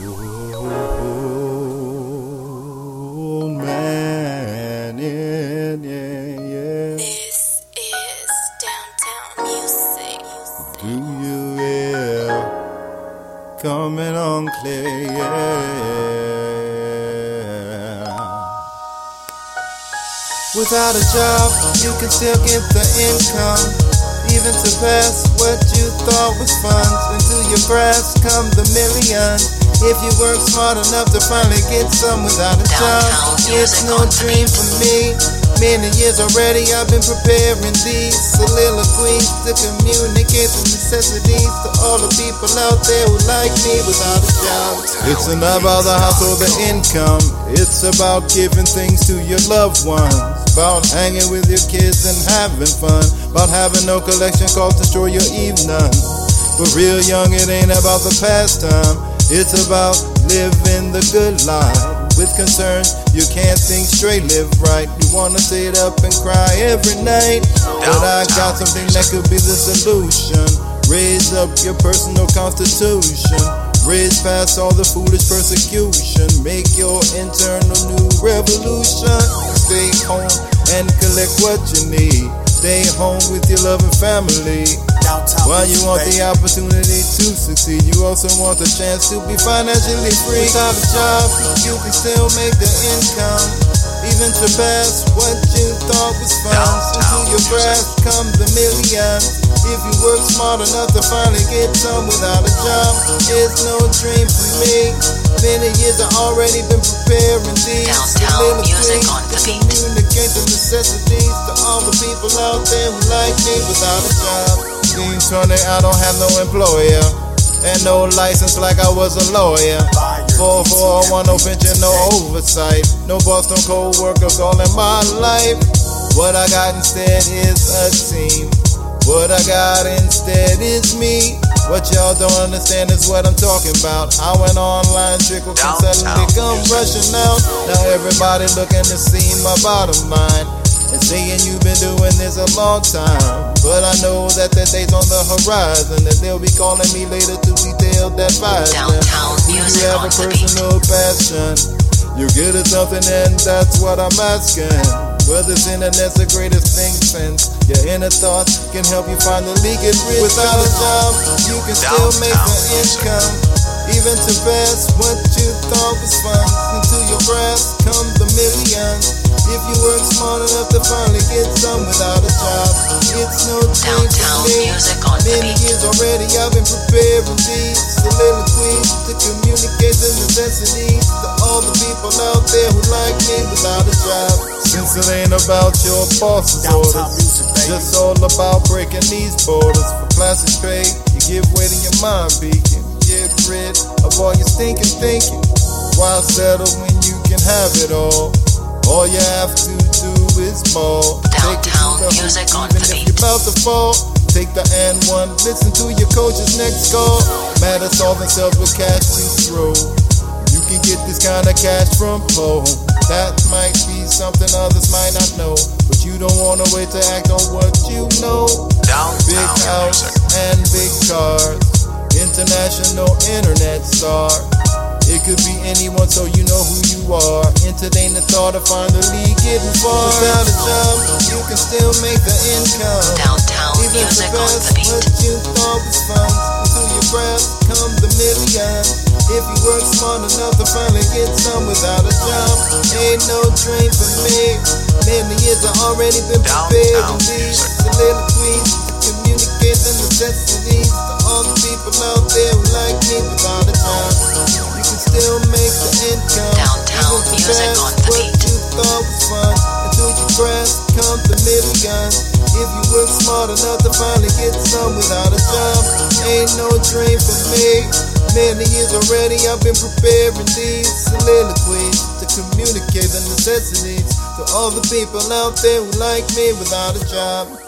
Oh, man, yeah. This is Downtown Music. Do you hear? Coming on clear, yeah. Without a job, you can still get the income, even to pass what you thought was fun. Into your grasp come the millions. If you work smart enough to finally get some without a job, it's no dream for me. Many years already I've been preparing these soliloquies to communicate the necessities to all the people out there who like me without a job. It's not about the house or the income, it's about giving things to your loved ones, about hanging with your kids and having fun, about having no collection calls to destroy your evening. But real young, it ain't about the pastime, it's about living the good life. With concerns, you can't think straight, live right. You wanna sit up and cry every night, but I got something that could be the solution. Raise up your personal constitution, raise past all the foolish persecution, make your internal new revolution. Stay home and collect what you need, stay home with your loving family. While you want the opportunity to succeed, you also want the chance to be financially free. Without a job, you can still make the income, even to pass what you thought was fun. Into your grasp come the millions. If you work smart enough to finally get some without a job, it's no dream for me. Many years I've already been preparing these soliloquies to communicate the necessities to all the people out there who like me without a job. Seems funny, I don't have no employer and no license like I was a lawyer. 441, no pension, no oversight, no Boston cold workers all in my life. What I got instead is a team. What I got instead is me. What y'all don't understand is what I'm talking about. I went online, trickle can suddenly come rushing out. Now everybody looking to see my bottom line and saying you've been doing this a long time. But I know that the day's on the horizon, that they'll be calling me later to detail that vision. You have a personal passion, you're good at something, and that's what I'm asking. Whether it's internet's the greatest thing since your inner thoughts can help you finally get rich. Without a job, you can still make the income, even to pass what you thought was fun. Into your grasp come the millions. If you work smart enough to finally get some without a job, it's no dream for me. Many years already I've been preparing these soliloquies to communicate the necessities to all the people out there who like me without a job. Since it ain't about your boss's orders, just all about breaking these borders. For plastic pay, you give way to your mind beacon. Get rid of all your stinking thinking. Why settle when you can have it all? All you have to do is ball. Downtown Music on the beat. Even if you're about to fall, take the N1, listen to your coach's next call. Matter solve themselves with cash to throw. You can get this kind of cash from home. That might be something others might not know, but you don't wanna wait to act on what you know. Big house and big cars, international internet star. It could be anyone, so you know who you are. Entertain the thought of finally getting far. Without a job, you can still make the income, even to pass what you thought was fun. Until your grasp come the millions. If you work smart enough to finally get some without a job, ain't no dream for me. Many years I've already been prepared in these soliloquies to communicate the necessities to all the people out there who like me without a job. Still make the income, Downtown Music on the what beat. you thought was fun. Until your grasp come the millions. If you work smart enough to finally get some without a job, ain't no dream for me. Many years already I've been preparing these soliloquies to communicate the necessities to all the people out there who like me without a job.